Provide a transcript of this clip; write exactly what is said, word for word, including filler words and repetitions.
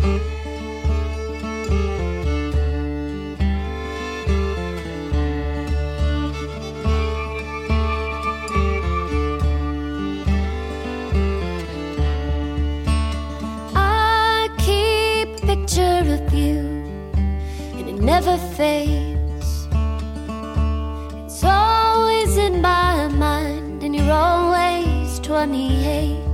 Never fades. It's always in my mind, and you're always twenty-eight.